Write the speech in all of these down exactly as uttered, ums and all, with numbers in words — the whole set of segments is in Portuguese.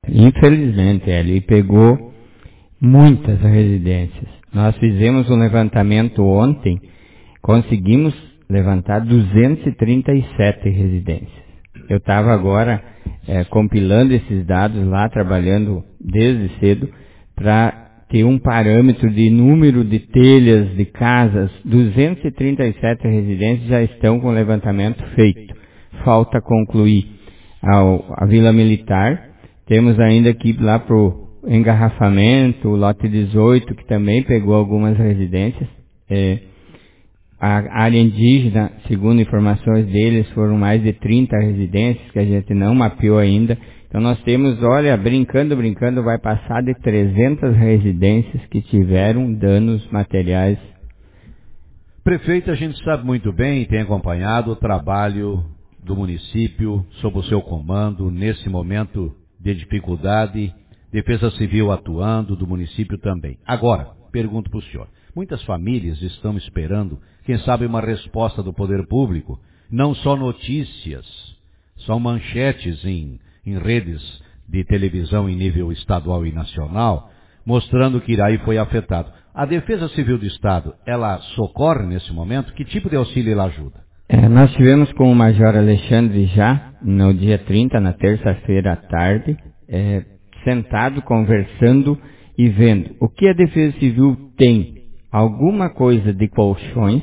Infelizmente, ele pegou muitas residências. Nós fizemos um levantamento ontem, conseguimos levantar duzentas e trinta e sete residências. Eu estava agora é, compilando esses dados lá, trabalhando desde cedo, para ter um parâmetro de número de telhas, de casas. Duzentas e trinta e sete residências já estão com o levantamento feito. Falta concluir a, a Vila Militar. Temos ainda aqui lá para o engarrafamento, o lote dezoito, que também pegou algumas residências. É, a área indígena, segundo informações deles, foram mais de trinta residências que a gente não mapeou ainda. Então nós temos, olha, brincando, brincando, vai passar de trezentas residências que tiveram danos materiais. Prefeito, a gente sabe muito bem e tem acompanhado o trabalho do município sob o seu comando nesse momento de dificuldade, Defesa Civil atuando, do município também. Agora, pergunto para o senhor, muitas famílias estão esperando, quem sabe, uma resposta do poder público, não só notícias, são manchetes em, em redes de televisão em nível estadual e nacional, mostrando que Iraí foi afetado. A Defesa Civil do Estado, ela socorre nesse momento? Que tipo de auxílio ela ajuda? É, nós tivemos com o Major Alexandre já, no dia trinta, na terça-feira à tarde, é, sentado, conversando e vendo o que a Defesa Civil tem. Alguma coisa de colchões,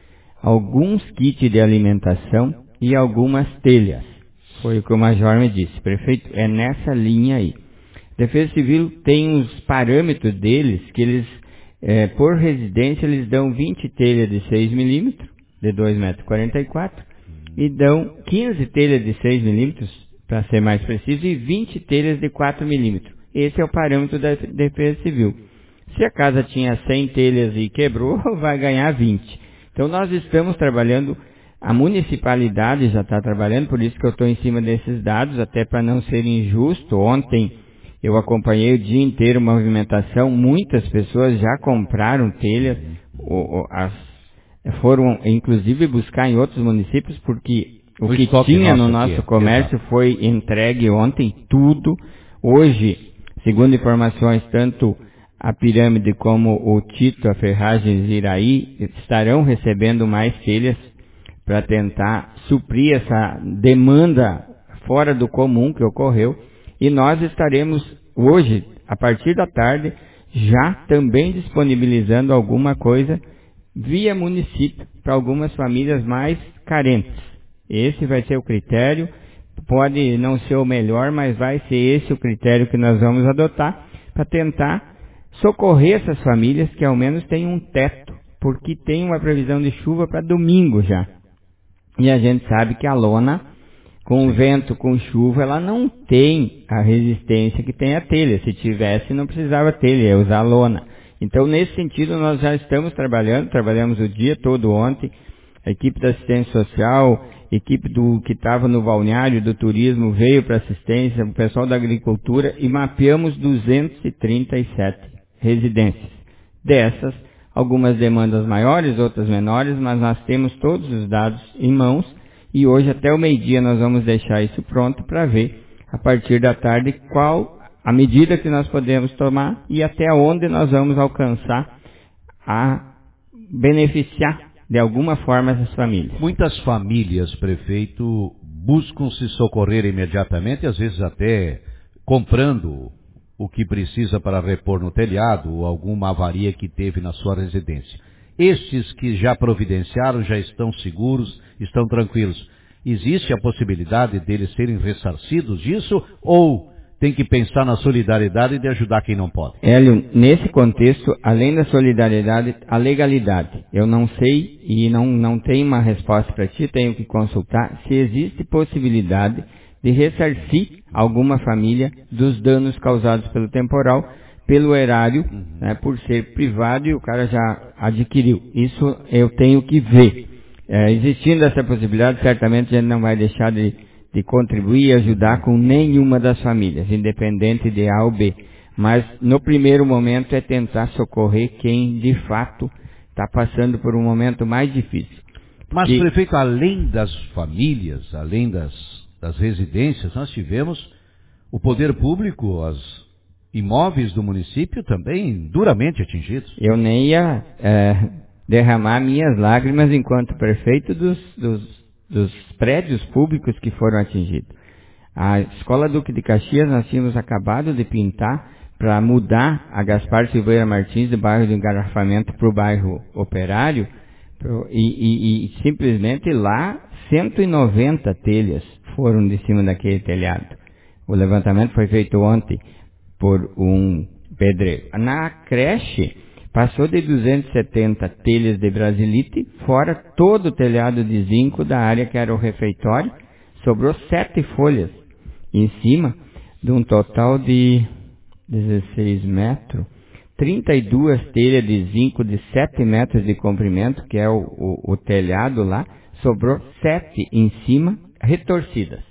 alguns kits de alimentação e algumas telhas. Foi o que o Major me disse. Prefeito, é nessa linha aí. Defesa Civil tem os parâmetros deles, que eles, é, por residência, eles dão vinte telhas de seis milímetros, de dois metros e quarenta e quatro, e dão quinze telhas de seis milímetros, para ser mais preciso, e vinte telhas de quatro milímetros. Esse é o parâmetro da Defesa Civil. Se a casa tinha cem telhas e quebrou, vai ganhar vinte. Então nós estamos trabalhando, a municipalidade já está trabalhando, por isso que eu estou em cima desses dados, até para não ser injusto. Ontem eu acompanhei o dia inteiro movimentação, muitas pessoas já compraram telhas, as, foram inclusive buscar em outros municípios, porque o que tinha no nosso comércio foi entregue ontem, tudo. Hoje, segundo informações, tanto a Pirâmide como o Tito, a Ferragens e Iraí estarão recebendo mais telhas para tentar suprir essa demanda fora do comum que ocorreu. E nós estaremos hoje, a partir da tarde, já também disponibilizando alguma coisa via município para algumas famílias mais carentes. Esse vai ser o critério, pode não ser o melhor, mas vai ser esse o critério que nós vamos adotar para tentar socorrer essas famílias que ao menos têm um teto, porque tem uma previsão de chuva para domingo já. E a gente sabe que a lona, com vento, com chuva, ela não tem a resistência que tem a telha. Se tivesse, não precisava telha, ia usar lona. Então, nesse sentido, nós já estamos trabalhando, trabalhamos o dia todo ontem, a equipe da assistência social, a equipe do, que estava no balneário do turismo veio para assistência, o pessoal da agricultura, e mapeamos duzentas e trinta e sete residências. Dessas, algumas demandas maiores, outras menores, mas nós temos todos os dados em mãos, e hoje até o meio-dia nós vamos deixar isso pronto para ver, a partir da tarde, qual a medida que nós podemos tomar e até onde nós vamos alcançar a beneficiar de alguma forma essas famílias. Muitas famílias, prefeito, buscam se socorrer imediatamente, às vezes até comprando o que precisa para repor no telhado ou alguma avaria que teve na sua residência. Estes que já providenciaram, já estão seguros, estão tranquilos. Existe a possibilidade deles serem ressarcidos disso ou tem que pensar na solidariedade de ajudar quem não pode? Hélio, nesse contexto, além da solidariedade, a legalidade. Eu não sei e não, não tenho uma resposta para ti, tenho que consultar se existe possibilidade de ressarcir alguma família dos danos causados pelo temporal, pelo erário, uhum. né, por ser privado e o cara já adquiriu. Isso eu tenho que ver. É, existindo essa possibilidade, certamente a gente não vai deixar de, de contribuir e ajudar com nenhuma das famílias, independente de A ou B. Mas no primeiro momento é tentar socorrer quem de fato está passando por um momento mais difícil. Mas, que... prefeito, além das famílias, além das, das residências, nós tivemos o poder público, os imóveis do município também duramente atingidos. Eu nem ia é, derramar minhas lágrimas enquanto prefeito dos, dos, dos prédios públicos que foram atingidos. A Escola Duque de Caxias nós tínhamos acabado de pintar para mudar a Gaspar Silveira Martins do bairro do Engarrafamento para o bairro Operário pro, e, e, e simplesmente lá cento e noventa telhas foram de cima daquele telhado. O levantamento foi feito ontem por um pedreiro. Na creche passou de duzentas e setenta telhas de brasilite, fora todo o telhado de zinco da área que era o refeitório, sobrou sete folhas em cima de um total de dezesseis metros, trinta e duas telhas de zinco de sete metros de comprimento, que é o, o, o telhado lá, sobrou sete em cima, retorcidas.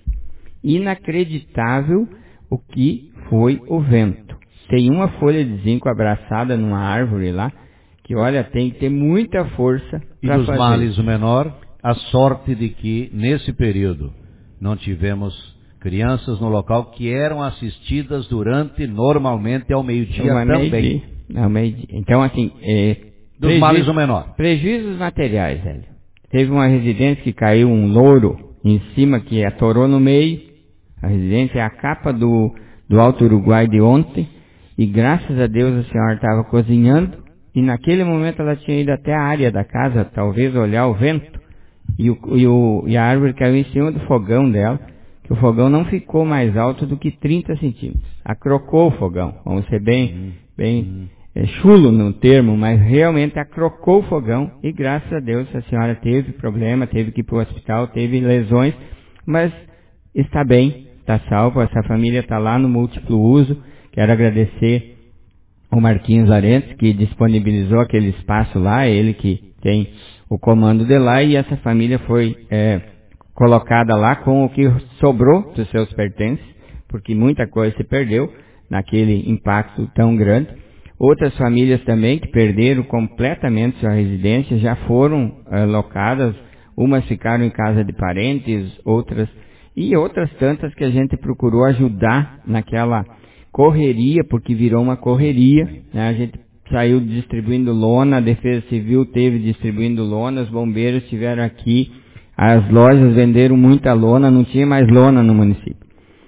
Inacreditável o que foi o vento. Tem uma folha de zinco abraçada numa árvore lá, que olha, tem que ter muita força para fazer. E dos males o menor, a sorte de que nesse período não tivemos crianças no local que eram assistidas durante, normalmente, ao meio-dia Uma também. Meio-dia. Ao meio-dia. Então, assim, é, dos prejuízo, males o menor. Prejuízos materiais, velho. Teve uma residência que caiu um louro em cima que atorou no meio. A residência é a capa do, do Alto Uruguai de ontem. E graças a Deus a senhora estava cozinhando. E naquele momento ela tinha ido até a área da casa, talvez olhar o vento. E, o, e, o, e a árvore caiu em cima do fogão dela. Que o fogão não ficou mais alto do que trinta centímetros. Acrocou o fogão. Vamos ser bem, hum, bem hum. É, chulo no termo, mas realmente acrocou o fogão. E graças a Deus a senhora teve problema, teve que ir para o hospital, teve lesões, mas está bem, está salvo. Essa família está lá no múltiplo uso. Quero agradecer ao Marquinhos Larentes, que disponibilizou aquele espaço lá, ele que tem o comando de lá, e essa família foi é, colocada lá com o que sobrou dos seus pertences, porque muita coisa se perdeu naquele impacto tão grande. Outras famílias também que perderam completamente sua residência já foram é, locadas, umas ficaram em casa de parentes, outras, e outras tantas que a gente procurou ajudar naquela correria, porque virou uma correria, né? A gente saiu distribuindo lona, a Defesa Civil teve distribuindo lona, os bombeiros estiveram aqui, as lojas venderam muita lona, não tinha mais lona no município.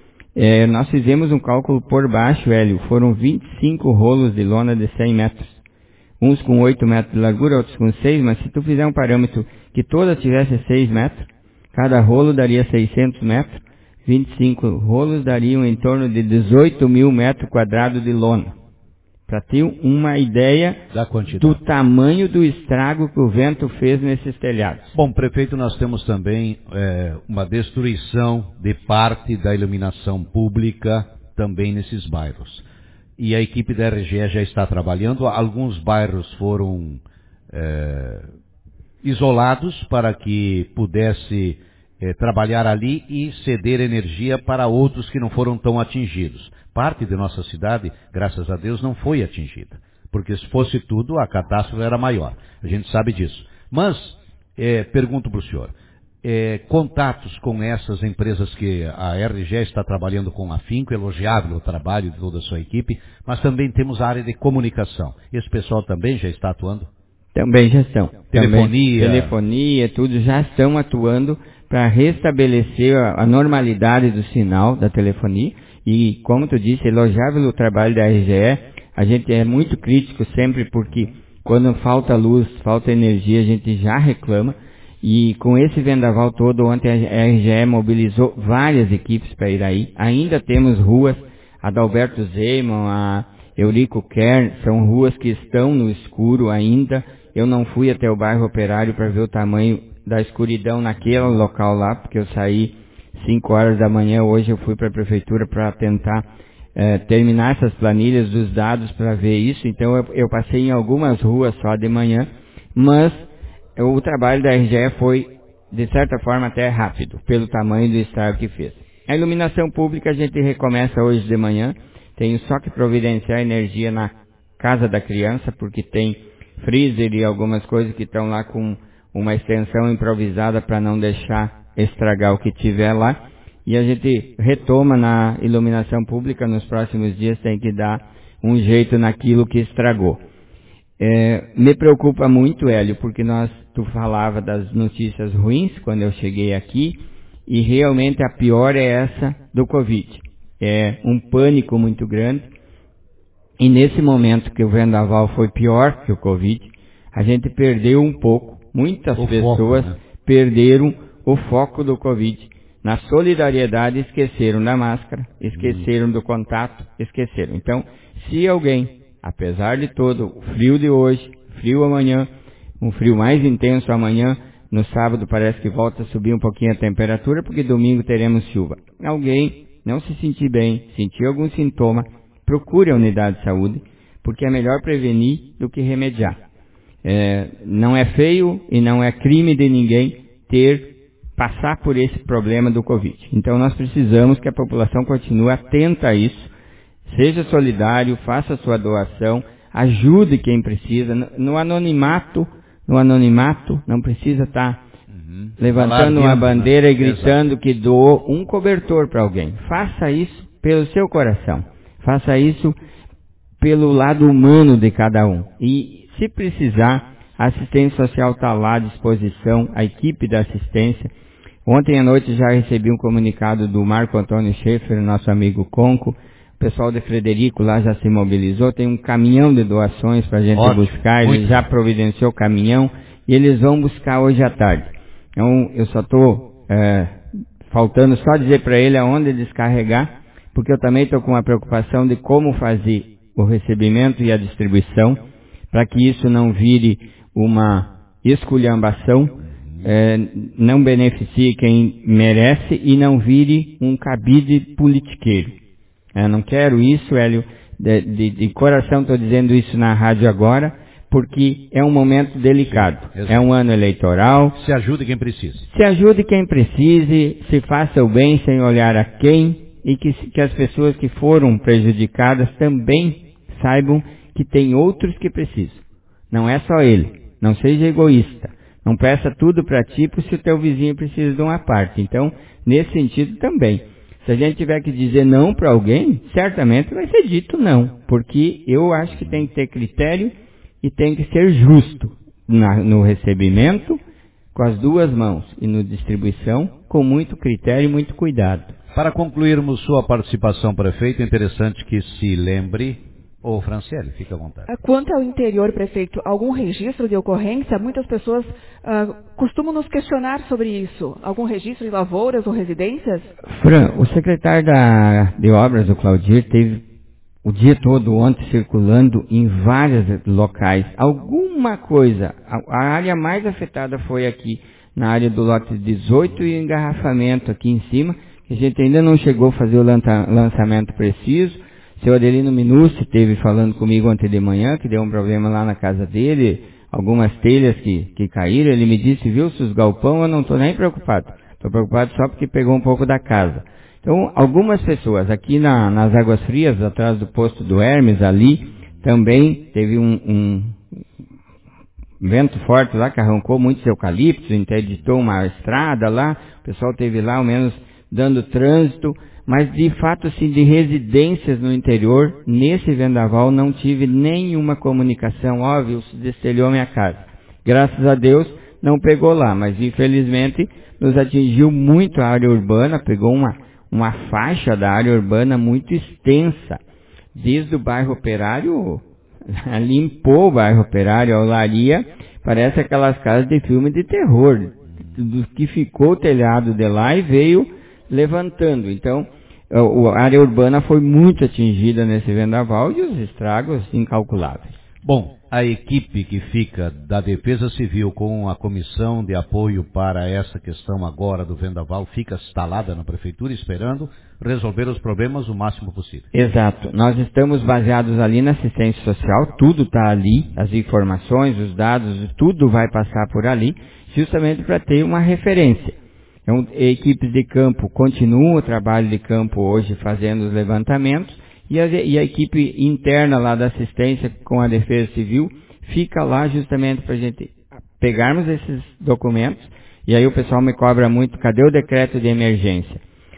É, nós fizemos um cálculo por baixo, Hélio, foram vinte e cinco rolos de lona de cem metros, uns com oito metros de largura, outros com seis, mas se tu fizer um parâmetro que toda tivesse seis metros, cada rolo daria seiscentos metros, vinte e cinco rolos dariam em torno de dezoito mil metros quadrados de lona. Para ter uma ideia do tamanho do estrago que o vento fez nesses telhados. Bom, prefeito, nós temos também é, uma destruição de parte da iluminação pública também nesses bairros. E a equipe da R G E já está trabalhando. Alguns bairros foram é, isolados para que pudesse é, trabalhar ali e ceder energia para outros que não foram tão atingidos. Parte de nossa cidade, graças a Deus, não foi atingida, porque se fosse tudo, a catástrofe era maior. A gente sabe disso. Mas, é, pergunto para o senhor, é, contatos com essas empresas que a R G E está trabalhando com afinco, elogiável o trabalho de toda a sua equipe, mas também temos a área de comunicação. Esse pessoal também já está atuando? Também já estão. Telefonia. Também, telefonia, tudo, já estão atuando para restabelecer a, a normalidade do sinal da telefonia. E, como tu disse, elogiável o trabalho da R G E. A gente é muito crítico sempre porque quando falta luz, falta energia, a gente já reclama. E com esse vendaval todo, ontem a R G E mobilizou várias equipes para ir aí. Ainda temos ruas, a Adalberto Zeiman, a Eurico Kern, são ruas que estão no escuro ainda. Eu não fui até o bairro Operário para ver o tamanho da escuridão naquele local lá, porque eu saí cinco horas da manhã, hoje eu fui para a prefeitura para tentar eh, terminar essas planilhas dos dados para ver isso, então eu, eu passei em algumas ruas só de manhã, mas o trabalho da R G E foi, de certa forma, até rápido, pelo tamanho do estrago que fez. A iluminação pública a gente recomeça hoje de manhã, tenho só que providenciar energia na casa da criança, porque tem freezer e algumas coisas que estão lá com uma extensão improvisada para não deixar estragar o que tiver lá, e a gente retoma na iluminação pública. Nos próximos dias tem que dar um jeito naquilo que estragou. É, me preocupa muito, Hélio, porque nós, tu falava das notícias ruins quando eu cheguei aqui, e realmente a pior é essa do Covid. É um pânico muito grande, e nesse momento que o vendaval foi pior que o Covid, a gente perdeu um pouco, muitas o pessoas foco, né? perderam o foco do Covid. Na solidariedade esqueceram da máscara, esqueceram do contato, esqueceram. Então, se alguém, apesar de todo o frio de hoje, frio amanhã, um frio mais intenso amanhã, no sábado parece que volta a subir um pouquinho a temperatura, porque domingo teremos chuva. Alguém não se sentir bem, sentir algum sintoma, procure a unidade de saúde, porque é melhor prevenir do que remediar. É, não é feio e não é crime de ninguém ter, passar por esse problema do Covid. Então nós precisamos que a população continue atenta a isso, seja solidário, faça a sua doação, ajude quem precisa. No anonimato, no anonimato, não precisa estar uhum. levantando uma bandeira, né? E gritando Exato. Que doou um cobertor para alguém. Faça isso pelo seu coração. Faça isso pelo lado humano de cada um. E se precisar, a assistência social está lá à disposição, a equipe da assistência. Ontem à noite já recebi um comunicado do Marco Antônio Schaefer, nosso amigo Conco. O pessoal de Frederico lá já se mobilizou, tem um caminhão de doações para a gente Ótimo, buscar, ele já providenciou o caminhão e eles vão buscar hoje à tarde. Então eu só estou é, faltando só dizer para ele aonde descarregar, porque eu também estou com a preocupação de como fazer o recebimento e a distribuição, para que isso não vire uma esculhambação, é, não beneficie quem merece e não vire um cabide politiqueiro. Eu não quero isso, Hélio, de, de, de coração estou dizendo isso na rádio agora, porque é um momento delicado. Sim, é um ano eleitoral. Se ajude quem precise. Se ajude quem precise, se faça o bem sem olhar a quem, e que, que as pessoas que foram prejudicadas também saibam que tem outros que precisam. Não é só ele. Não seja egoísta. Não peça tudo para ti, se o teu vizinho precisa de uma parte. Então, nesse sentido também. Se a gente tiver que dizer não para alguém, certamente vai ser dito não. Porque eu acho que tem que ter critério e tem que ser justo na, no recebimento, com as duas mãos, e na distribuição, com muito critério e muito cuidado. Para concluirmos sua participação, prefeito, é interessante que se lembre... Ô, Franciele, fica à vontade. Quanto ao interior, prefeito, algum registro de ocorrência? Muitas pessoas uh, costumam nos questionar sobre isso. Algum registro de lavouras ou residências? Fran, o secretário da, de obras, o Claudir, teve o dia todo ontem circulando em vários locais. Alguma coisa, a, a área mais afetada foi aqui, na área do lote dezoito e o engarrafamento aqui em cima, que a gente ainda não chegou a fazer o lança, lançamento preciso. Seu Adelino Minucci esteve falando comigo ontem de manhã, que deu um problema lá na casa dele, algumas telhas que, que caíram. Ele me disse, viu, se os galpão, eu não estou nem preocupado. Estou preocupado só porque pegou um pouco da casa. Então, algumas pessoas aqui na, nas Águas Frias, atrás do posto do Hermes, ali, também teve um, um vento forte lá que arrancou muitos eucaliptos, interditou uma estrada lá, o pessoal teve lá ao menos dando trânsito. Mas, de fato, assim, de residências no interior, nesse vendaval não tive nenhuma comunicação. Óbvio, se destelhou minha casa. Graças a Deus, não pegou lá, mas, infelizmente, nos atingiu muito a área urbana, pegou uma, uma faixa da área urbana muito extensa. Desde o bairro Operário, limpou o bairro Operário, a Olaria, parece aquelas casas de filme de terror. Do que ficou o telhado de lá e veio levantando. Então, a área urbana foi muito atingida nesse vendaval e os estragos incalculáveis. Bom, a equipe que fica da Defesa Civil com a comissão de apoio para essa questão agora do vendaval fica instalada na Prefeitura esperando resolver os problemas o máximo possível. Exato. Nós estamos baseados ali na assistência social, tudo está ali, as informações, os dados, tudo vai passar por ali, justamente para ter uma referência. Então, equipes de campo continuam o trabalho de campo hoje fazendo os levantamentos e a, e a equipe interna lá da assistência com a Defesa Civil fica lá justamente para a gente pegarmos esses documentos. E aí o pessoal me cobra muito, cadê o decreto de emergência?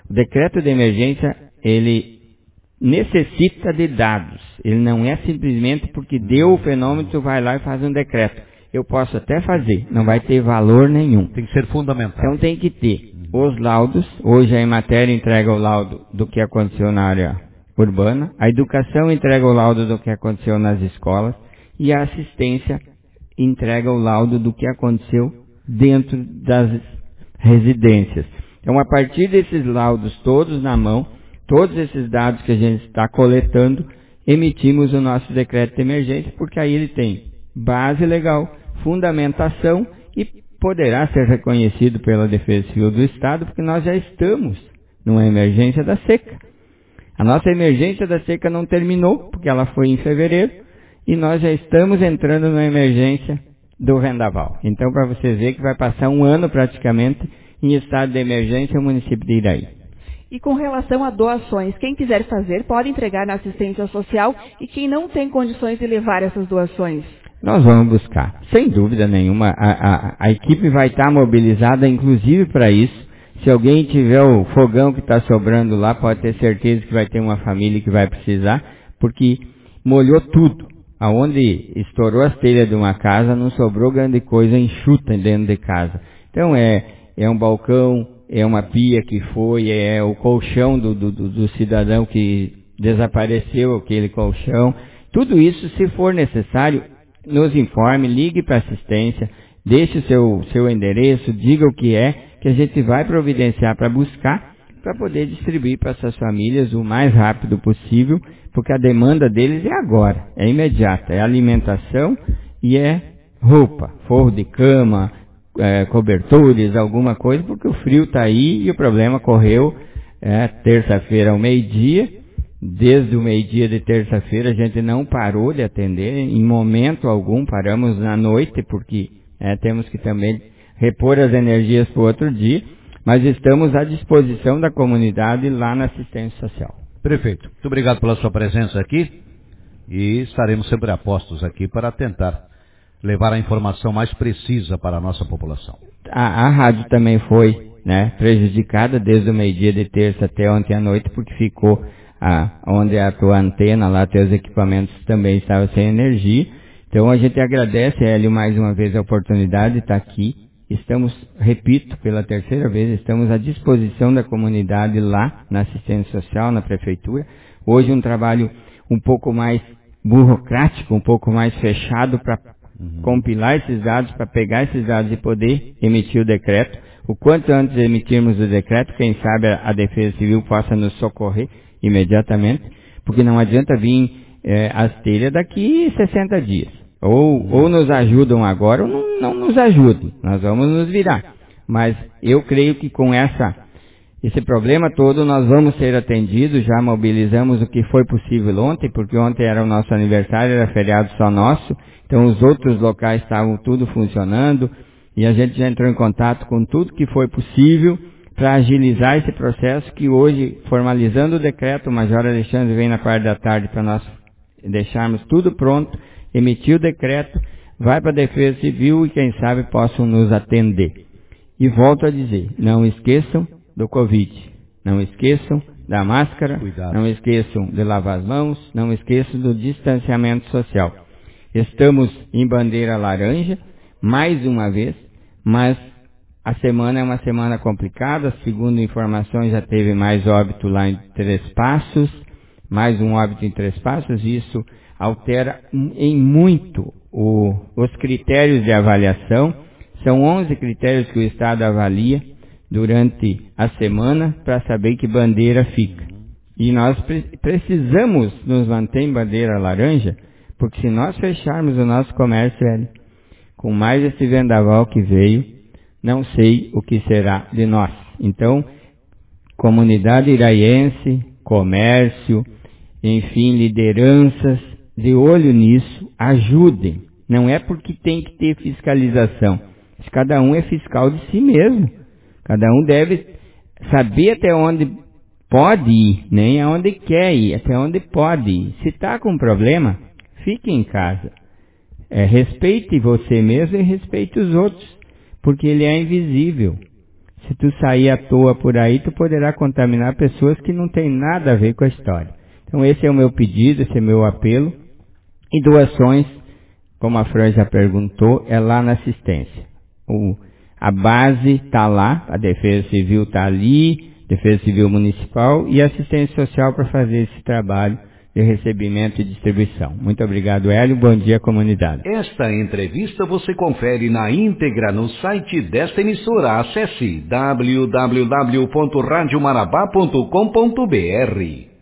O decreto de emergência, ele necessita de dados. Ele não é simplesmente porque deu o fenômeno, tu vai lá e faz um decreto. Eu posso até fazer, não vai ter valor nenhum. Tem que ser fundamental. Então tem que ter os laudos. Hoje a Emater entrega o laudo do que aconteceu na área urbana, a educação entrega o laudo do que aconteceu nas escolas e a assistência entrega o laudo do que aconteceu dentro das residências. Então, a partir desses laudos todos na mão, todos esses dados que a gente está coletando, emitimos o nosso decreto de emergência, porque aí ele tem base legal, fundamentação e poderá ser reconhecido pela Defesa Civil do Estado, porque nós já estamos numa emergência da seca. A nossa emergência da seca não terminou, porque ela foi em fevereiro, e nós já estamos entrando na emergência do vendaval. Então, para você ver que vai passar um ano praticamente em estado de emergência o município de Iraí. E com relação a doações, quem quiser fazer pode entregar na assistência social e quem não tem condições de levar essas doações? Nós vamos buscar, sem dúvida nenhuma, a, a, a equipe vai estar mobilizada inclusive para isso. Se alguém tiver o fogão que está sobrando lá, pode ter certeza que vai ter uma família que vai precisar, porque molhou tudo. Aonde estourou as telhas de uma casa, não sobrou grande coisa enxuta dentro de casa. Então é, é um balcão, é uma pia que foi, é o colchão do, do, do cidadão que desapareceu, aquele colchão. Tudo isso, se for necessário, nos informe, ligue para a assistência, deixe o seu, seu endereço, diga o que é, que a gente vai providenciar para buscar, para poder distribuir para essas famílias o mais rápido possível, porque a demanda deles é agora, é imediata, é alimentação e é roupa, forro de cama, é, cobertores, alguma coisa, porque o frio está aí e o problema correu é, terça-feira ao meio-dia. Desde o meio-dia de terça-feira a gente não parou de atender, em momento algum paramos na noite, porque é, temos que também repor as energias para o outro dia, mas estamos à disposição da comunidade lá na assistência social. Prefeito, muito obrigado pela sua presença aqui e estaremos sempre a postos aqui para tentar levar a informação mais precisa para a nossa população. A, a rádio também foi né, prejudicada desde o meio-dia de terça até ontem à noite, porque ficou a, onde a tua antena, lá teus equipamentos também estavam sem energia. Então a gente agradece, Hélio, mais uma vez a oportunidade de estar aqui. Estamos, repito, pela terceira vez, estamos à disposição da comunidade lá na assistência social, na prefeitura. Hoje um trabalho um pouco mais burocrático, um pouco mais fechado para uhum. compilar esses dados, para pegar esses dados e poder emitir o decreto. O quanto antes de emitirmos o decreto, quem sabe a, a Defesa Civil possa nos socorrer imediatamente, porque não adianta vir eh, as telhas daqui sessenta dias. Ou, ou nos ajudam agora ou não, não nos ajudem. Nós vamos nos virar. Mas eu creio que com essa, esse problema todo nós vamos ser atendidos. Já mobilizamos o que foi possível ontem, porque ontem era o nosso aniversário, era feriado só nosso. Então os outros locais estavam tudo funcionando. E a gente já entrou em contato com tudo que foi possível para agilizar esse processo que hoje, formalizando o decreto, o Major Alexandre vem na parte da tarde para nós deixarmos tudo pronto. Emitiu o decreto, vai para a Defesa Civil e quem sabe possam nos atender. E volto a dizer, não esqueçam do Covid, não esqueçam da máscara, Cuidado. Não esqueçam de lavar as mãos, não esqueçam do distanciamento social. Estamos em bandeira laranja, mais uma vez, mas a semana é uma semana complicada, segundo informações já teve mais óbito lá em Três Passos, mais um óbito em Três Passos, e isso altera em muito o, os critérios de avaliação. São onze critérios que o Estado avalia durante a semana para saber que bandeira fica. E nós pre- precisamos nos manter em bandeira laranja, porque se nós fecharmos o nosso comércio, velho, com mais esse vendaval que veio, não sei o que será de nós. Então, comunidade iraiense, comércio, enfim, lideranças, de olho nisso, ajudem. Não é porque tem que ter fiscalização. Cada um é fiscal de si mesmo. Cada um deve saber até onde pode ir, nem aonde quer ir, até onde pode ir. Se está com problema, fique em casa. É, respeite você mesmo e respeite os outros, porque ele é invisível. Se tu sair à toa por aí, tu poderá contaminar pessoas que não têm nada a ver com a história. Então esse é o meu pedido, esse é o meu apelo. E doações, como a Fran já perguntou, é lá na assistência. O, a base está lá, a Defesa Civil está ali, Defesa Civil Municipal e assistência social para fazer esse trabalho de recebimento e distribuição. Muito obrigado, Hélio. Bom dia, comunidade. Esta entrevista você confere na íntegra no site desta emissora. Acesse w w w ponto rádio marabá ponto com ponto b r.